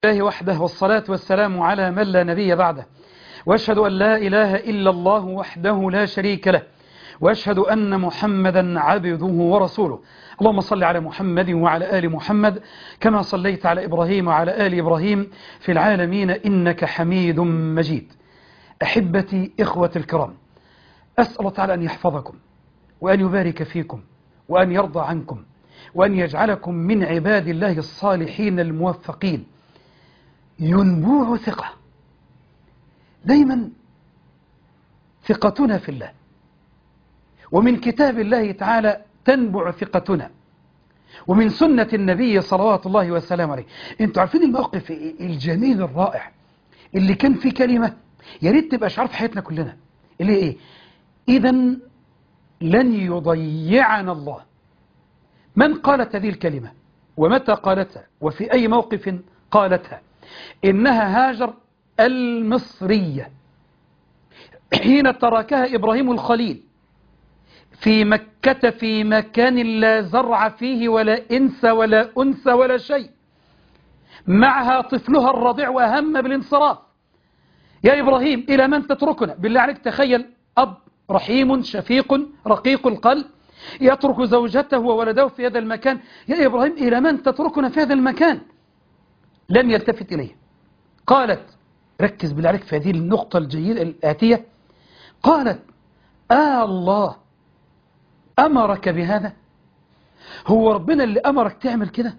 الله وحده والصلاة والسلام على من لا نبي بعده، وأشهد أن لا إله إلا الله وحده لا شريك له، وأشهد أن محمدا عبده ورسوله. اللهم صل على محمد وعلى آل محمد كما صليت على إبراهيم وعلى آل إبراهيم في العالمين إنك حميد مجيد. أحبتي إخوة الكرام، أسأل الله تعالى أن يحفظكم وأن يبارك فيكم وأن يرضى عنكم وأن يجعلكم من عباد الله الصالحين الموفقين. ينبوع ثقة، دايما ثقتنا في الله ومن كتاب الله تعالى تنبع ثقتنا ومن سنة النبي صلوات الله وسلامه عليه. انتوا عارفين الموقف الجميل الرائع اللي كان فيه كلمة يا ريت تبقى شعار في حياتنا كلنا، اللي ايه؟ إذن لن يضيعنا الله. من قالت هذه الكلمة ومتى قالتها وفي أي موقف قالتها؟ إنها هاجر المصرية حين تركها إبراهيم الخليل في مكة في مكان لا زرع فيه ولا إنس ولا أنس ولا شيء، معها طفلها الرضيع وهم بالانصراف. يا إبراهيم إلى من تتركنا؟ بالله عليك تخيل أب رحيم شفيق رقيق القلب يترك زوجته وولده في هذا المكان. يا إبراهيم إلى من تتركنا في هذا المكان؟ لم يلتفت إليه. قالت، ركز بالله عليك في هذه النقطة الجيدة الآتية، قالت: الله أمرك بهذا؟ هو ربنا اللي أمرك تعمل كده؟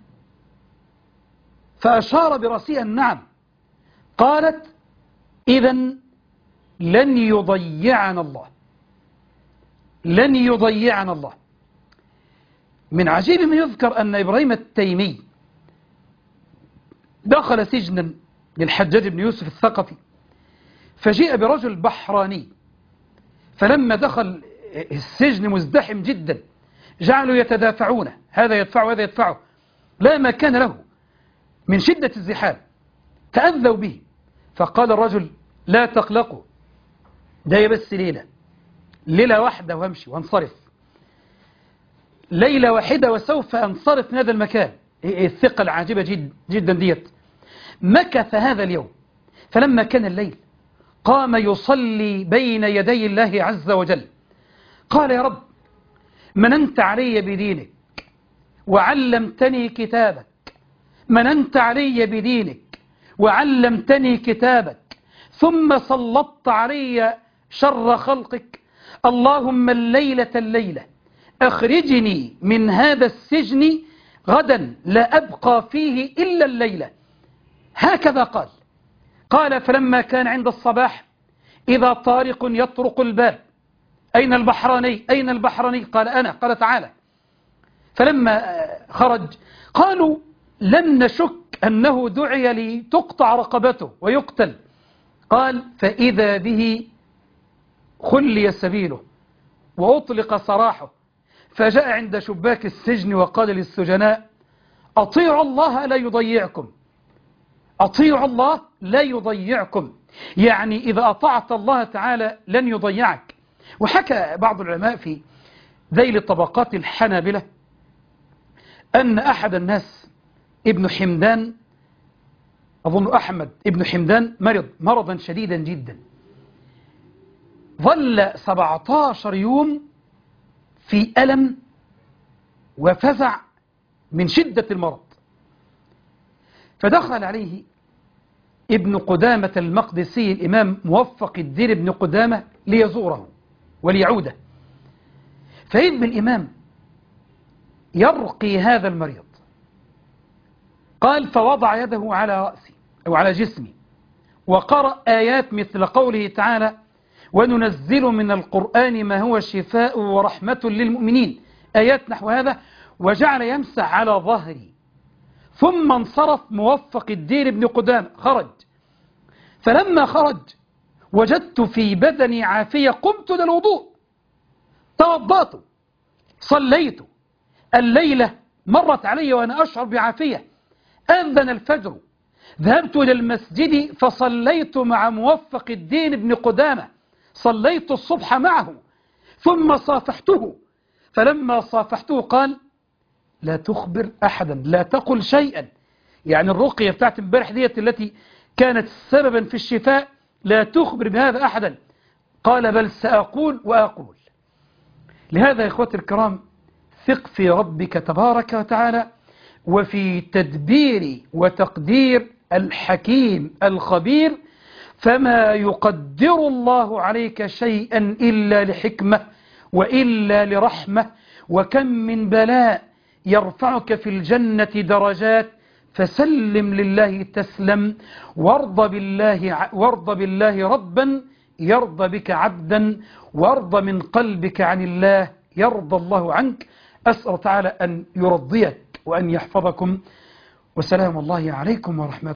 فأشار برأسها النعم. قالت: إذن لن يضيعنا الله، لن يضيعنا الله. من عجيب ما يذكر أن إبراهيم التيمي دخل سجنا للحجاج بن يوسف الثقفي، فجيء برجل بحراني، فلما دخل السجن مزدحم جدا جعلوا يتدافعون، هذا يدفعه وهذا يدفعه، لا مكان له من شدة الزحام، تأذوا به. فقال الرجل: لا تقلقوا، ده بس ليلة واحدة وامشي وانصرف، ليلة واحدة وسوف أنصرف من هذا المكان. الثقة العاجبة جدا ديت. مكث هذا اليوم، فلما كان الليل قام يصلي بين يدي الله عز وجل. قال: يا رب، مننت علي بدينك وعلمتني كتابك، مننت علي بدينك وعلمتني كتابك، ثم سلطت علي شر خلقك. اللهم الليلة أخرجني من هذا السجن غدا لا أبقى فيه إلا الليلة. هكذا قال. قال: فلما كان عند الصباح إذا طارق يطرق الباب: أين البحراني؟ أين البحراني؟ قال: أنا. قال: تعالى. فلما خرج قالوا: لم نشك أنه دعي لتقطع رقبته ويقتل. قال: فإذا به خلي سبيله وأطلق سراحه، فجاء عند شباك السجن وقال للسجناء: أطيعوا الله لا يضيعكم، أطيعوا الله لا يضيعكم. يعني إذا أطعت الله تعالى لن يضيعك. وحكى بعض العلماء في ذيل طبقات الحنابلة أن أحد الناس ابن حمدان، أظن أحمد ابن حمدان، مرض مرضا شديدا جدا، ظل 17 يوم في ألم وفزع من شدة المرض. فدخل عليه ابن قدامة المقدسي الإمام موفق الدين ابن قدامة ليزوره وليعوده، فإذ بالإمام يرقي هذا المريض. قال: فوضع يده على رأسي أو على جسمي وقرأ آيات مثل قوله تعالى: وننزل من القرآن ما هو شفاء ورحمة للمؤمنين، آيات نحو هذا، وجعل يمسح على ظهري. ثم انصرف موفق الدين ابن قدامة، خرج. فلما خرج وجدت في بدني عافية، قمت للوضوء، توضأت، صليت. الليلة مرت علي وأنا أشعر بعافية. أذن الفجر، ذهبت إلى المسجد فصليت مع موفق الدين ابن قدامة، صليت الصبح معه، ثم صافحته. فلما صافحته قال: لا تخبر أحدا، لا تقل شيئا، يعني الرقية بتاعت امبارح ديت التي كانت سببا في الشفاء لا تخبر بهذا أحدا، قال بل سأقول وأقول. لهذا يا إخوتي الكرام ثق في ربك تبارك وتعالى وفي تدبير وتقدير الحكيم الخبير، فما يقدر الله عليك شيئا إلا لحكمة وإلا لرحمة، وكم من بلاء يرفعك في الجنة درجات، فسلم لله تسلم، وارض بالله ربا يرضى بك عبدا، وارض من قلبك عن الله يرضى الله عنك. أسأل تعالى أن يرضيك وأن يحفظكم، وسلام الله عليكم ورحمة